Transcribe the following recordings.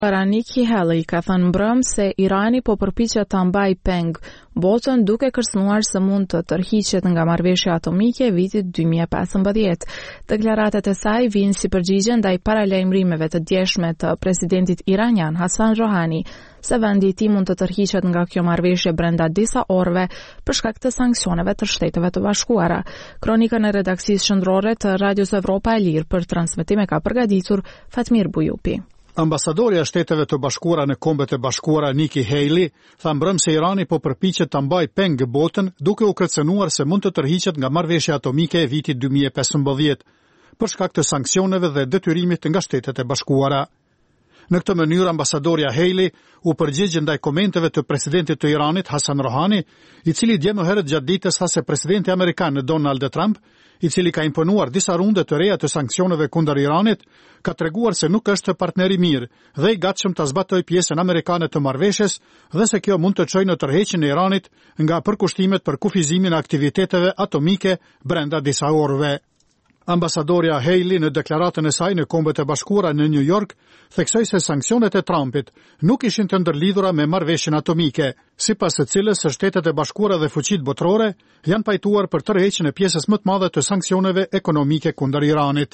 Nikki Haley ka thënë mbrëm se Irani po përpiqet ta mbajë peng botën duke kërcënuar se mund të tërhiqet nga marrëveshja atomike e vitit 2015. Deklaratat e saj vijnë si përgjigje ndaj paralajmërimeve të djeshme të presidentit iranian Hassan Rouhani se vendi i tij mund të tërhiqet nga kjo marrëveshje brenda disa orëve për shkak të sanksioneve të Shteteve të Bashkuara. Kronikën e redaksisë qendrore të Radios Evropa e Lirë për transmetim e ka përgatitur Fatmir Bujupi. Ambasadorja e Shteteve të Bashkuara në Kombet e Bashkuara Nikki Haley tha mbrëm se Irani po përpiqet ta mbajë peng botën duke u kërcënuar se mund të tërhiqet nga marrëveshja atomike e vitit 2015 për shkak të sanksioneve dhe detyrimit nga Shtetet e Bashkuara. Në këtë mënyrë ambasadorja Haley u përgjigj ndaj komenteve të presidentit të Iranit Hassan Rouhani, i cili dje më herët gjatë ditës tha se presidenti amerikan Donald Trump, i cili ka imponuar disa runde të reja të sanksioneve kundër Iranit, ka treguar se nuk është partner i mirë dhe i gatshëm ta zbatojë pjesën amerikane të marrëveshjes dhe se kjo mund të çojë në tërheqjen e Iranit nga përkushtimet për kufizimin e aktiviteteve atomike brenda disa orëve. Ambasadorja Haley në deklaratën e saj në Kombet e Bashkuara në New York theksoi se sanksionet e Trumpit nuk ishin të ndërlidhura me marrëveshjen atomike, sipas së cilës Shtetet e Bashkuara dhe fuqitë botërore janë pajtuar për tërheqjen e pjesës më të madhe të sanksioneve ekonomike kundër Iranit.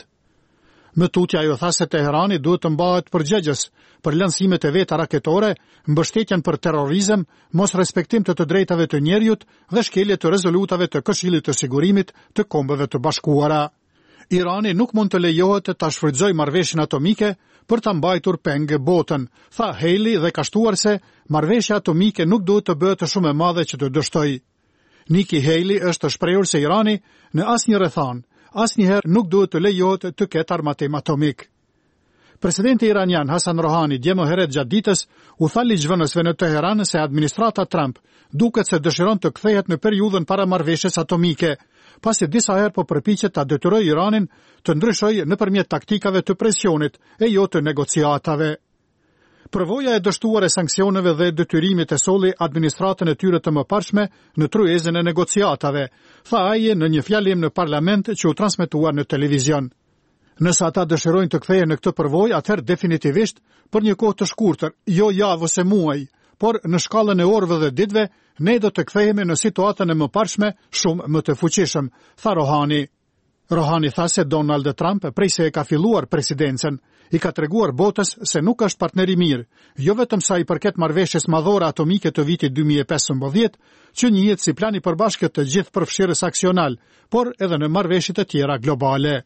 Më tutje ajo tha se Teherani duhet të mbahet përgjegjës për lancimet e veta raketore, mbështetjen për terrorizëm, mos respektim të drejtave të njerëzit dhe shkelje të rezolutave të Këshillit të Sigurimit të Kombeve të Bashkuara. Irani nuk mund të lejohet ta shfrytëzojë marrëveshjen atomike për ta mbajtur peng botën, tha Haley dhe ka shtuar se marrëveshja atomike nuk duhet të bëhet shumë e madhe që të dështojë. Nikki Haley është shprehur se Irani në asnjë rrethon, asnjëherë nuk duhet të lejohet të ketë armatim atomik. Presidenti iranian Hassan Rouhani dje më herët gjatë ditës u tha ligjvënësve në Teheran se administrata Trump duket se dëshiron të kthehet në periudhën para marrëveshjes atomike, pasi disa herë po përpiqet ta detyrojë Iranin të ndryshojë nëpërmjet taktikave të presionit e jo të negociatave. Përvoja e dështuar e sanksioneve dhe detyrimit e solli administratën e tyre të mëparshme në tryezën e negociatave, tha ai në një fjalim në parlament që u transmetuar në televizion. Nëse ata dëshirojnë të kthehen në këtë përvojë, atëherë definitivisht për një kohë të shkurtër, jo javë ose muaj, por në shkallën e orëve dhe ditëve, ne do të kthehemi në situatën e mëparshme shumë më të fuqishëm, tha Rouhani. Rouhani tha se Donald Trump, prej se e ka filluar presidencën, i ka treguar botës se nuk është partner i mirë, jo vetëm sa i përket marrëveshjes madhore atomike të vitit 2015, që njihet si plan i përbashkët të gjithë përfshirës aksional, por edhe në marrëveshjet e tjera globale.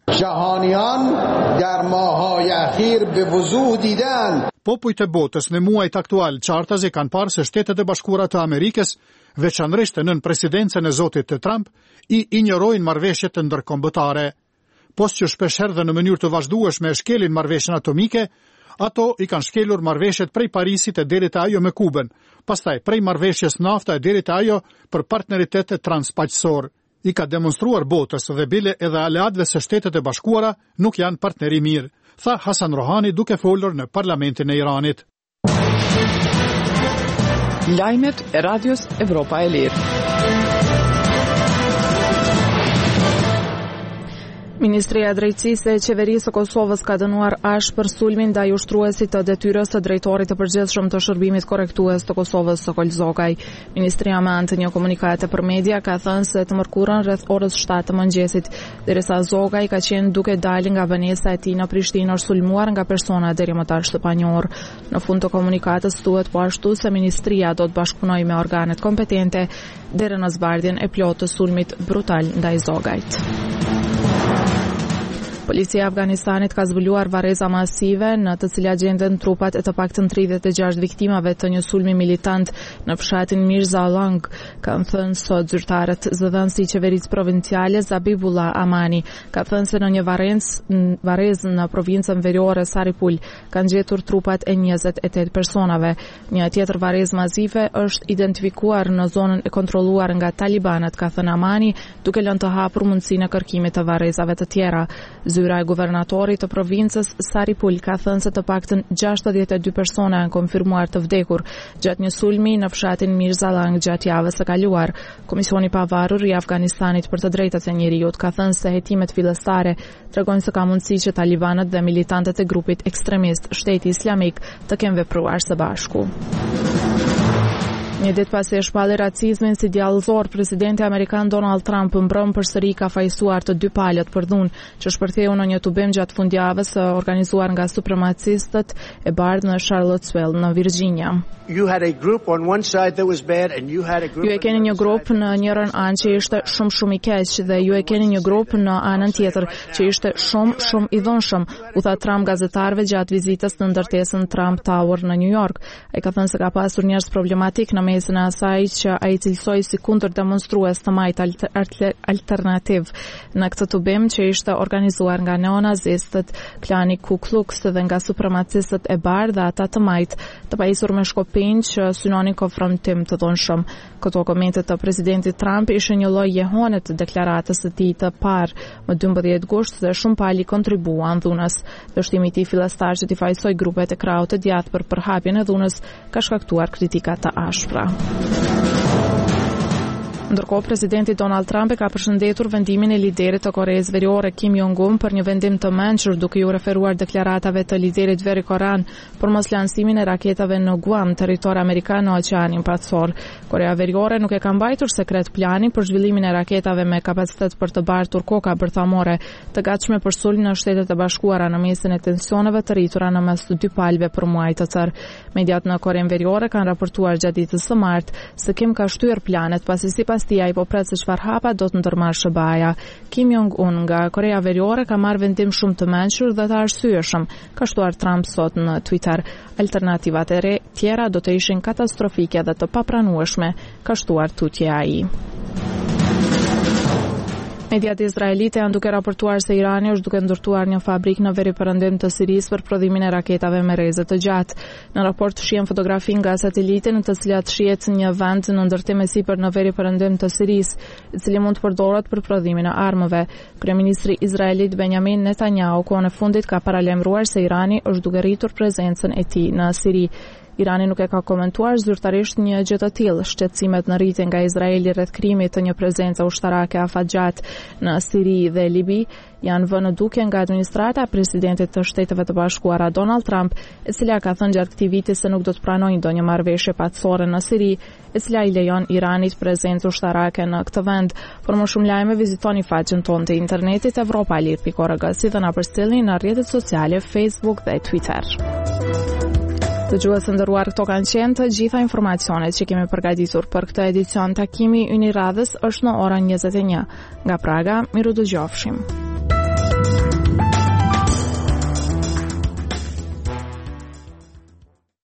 Popujt e botës në muajt aktual qartazi kanë parë se Shtetet e Bashkuara të Amerikës, veçanërisht nën presidencën e zotit Trump, i injorojnë marrëveshjet të ndërkombëtare. Post që shpeshherë dhe në mënyrë të vazhdueshme e shkelin marrëveshjen atomike, ato i kanë shkelur marrëveshjet prej Parisit e deri te ajo me Kubën, pastaj prej marrëveshjes NAFTA e deri te ajo për partneritet transpaqësor. I ka demonstruar botës dhe bile edhe aleatëve se Shtetet e Bashkuara nuk janë partneri mirë, tha Hassan Rouhani duke folur në parlamentin e Iranit. Lajmet e Radios Evropa e Lirë. Ministria e Drejtësisë e Qeverisë së Kosovës ka dënuar ash për sulmin ndaj ushtruesit të detyrës së drejtorit të përgjithshëm të shërbimit korrektues të Kosovës Sokol Zogaj. Ministria me anë të një komunikate për media ka thënë se të mërkurën rreth orës 7 të mëngjesit, derisa Zogaj ka qenë duke dalë nga banesa e tij në Prishtinë është sulmuar nga persona deri më tani shtëpanjor. Në fund të komunikatës thuhet po ashtu se ministria do të bashkëpunojë me organet kompetente deri në zbardhjen e plotë të sulmit brutal ndaj Zogajt. Policia e Afganistanit ka zbuluar varreza masive në të cilat gjenden trupat e të paktën 36 viktimave të një sulmi militant në fshatin Mirza Alang, kanë thënë sot zyrtarët. Zëdhënësi i qeverisë provinciale Zabibullah Amani ka thënë se në një varrezë në provincën veriore Saripul kanë gjetur trupat e 28 personave. Një tjetër varrezë masive është identifikuar në zonën e kontrolluar nga talibanët, ka thënë Amani, duke lënë të hapur mundësinë e kërkimit të varrezave të tjera. Zyra e guvernatorit të provincës Saripul ka thënë se të paktën 62 persona janë konfirmuar të vdekur gjatë një sulmi në fshatin Mirzalang gjatë javës së kaluar. Komisioni i pavarur i Afganistanit për të drejtat e njerëzit ka thënë se hetimet fillestare tregojnë se ka mundësi që talibanët dhe militantët e grupit ekstremist Shteti Islamik të kenë vepruar së bashku. Një ditë pasi e shpalli racizmin si djallëzor, presidenti amerikan Donald Trump mbrëm përsëri ka fajsuar të dy palët për dhunë që shpërtheu në një tubim gjatë fundjavës organizuar nga supremacistët e bardhë në Charlottesville në Virginia. Ju e keni një grup në njërën anë që ishte shumë i keq dhe ju e keni një grup në anën tjetër që ishte shumë i dhunshëm, u tha Trump gazetarëve gjatë vizitës në ndërtesën Trump Tower në New York. Ai ka thënë se ka pasur njerëz problematik në mesin e asaj që ai cilësoi si kundër demonstrues të majt alternativ në këtë tubim që ishte organizuar nga neonazistët, klani Ku Klux dhe nga supremacistët e bardhë dhe ata të majt të pajisur me shkopinj që synonin konfrontim të dhunshëm. Këto komente të presidentit Trump ishin një lloj jehone të deklaratës së tij të parë më 12 gusht dhe shumë palë kontribuan dhunës. Dështimi i tij fillestar që t'i fajsoi grupet e krahut të djathtë për përhapjen e dhunës ka shkaktuar kritika të ashpra. Ndërkohë, presidenti Donald Trump e ka përshëndetur vendimin e liderit të Koreas Veriore Kim Jong-un për një vendim të mençur, duke u referuar deklaratave të liderit verikorean për mos lansimin e raketave në Guam, territor amerikan në Oqeanin Pacor. Korea Veriore nuk e ka mbajtur sekret planin për zhvillimin e raketave me kapacitet për të bartur koka bërthamore të gatshme për sulm në Shtetet e Bashkuara në mesin e tensioneve të rritura në mes të dy palëve për muaj të tërë. Mediat në Korean Veriore kanë raportuar gjatë ditës së martë se Kim ka shtyr planet pasi sipas tij po pret se çfarë hapa do të ndërmarrë SBA-ja. Kim Jong-un nga Korea Veriore ka marrë vendim shumë të mençur dhe të arsyeshëm, ka shtuar Trump sot në Twitter. Alternativat e tjera do të ishin katastrofike dhe të papranueshme, ka shtuar tutje ai. Mediat izraelite janë duke raportuar se Irani është duke ndërtuar një fabrikë në veriperëndim të Sirisë për prodhimin e raketave me rrezë të gjatë. Në raport shihen fotografi nga sateliti në të cilat shihet një vend në ndërtim sipër në veriperëndim të Sirisë, i cili mund të përdoret për prodhimin e armëve. Kryeministri izraelit Benjamin Netanyahu kohën e fundit ka paralajmëruar se Irani është duke rritur prezencën e tij në Siri. Irani nuk e ka komentuar zyrtarisht një gjë të tillë. Shqetësimet në rritje nga Izraeli rreth krimit të një prezence ushtarake afatgjat në Siri dhe Libi janë vënë duke nga administrata e presidentit të Shteteve të Bashkuara Donald Trump, e cila ka thënë gjatë këtij viti se nuk do të pranojë ndonjë marrëveshje paqësore në Siri, e cila i lejon Iranit prezencë ushtarake në këtë vend. Për më shumë lajme vizitoni faqen tonë të internetit evropalir.org, si dhe na përcjellni në rrjetet sociale Facebook dhe Twitter. Dëgjues të nderuar, këto kanë qenë të gjitha informacionet që kemi përgatitur për këtë edicion. Takimi ynë i radhës është në orën 21. Nga Praga, miru dëgjofshim.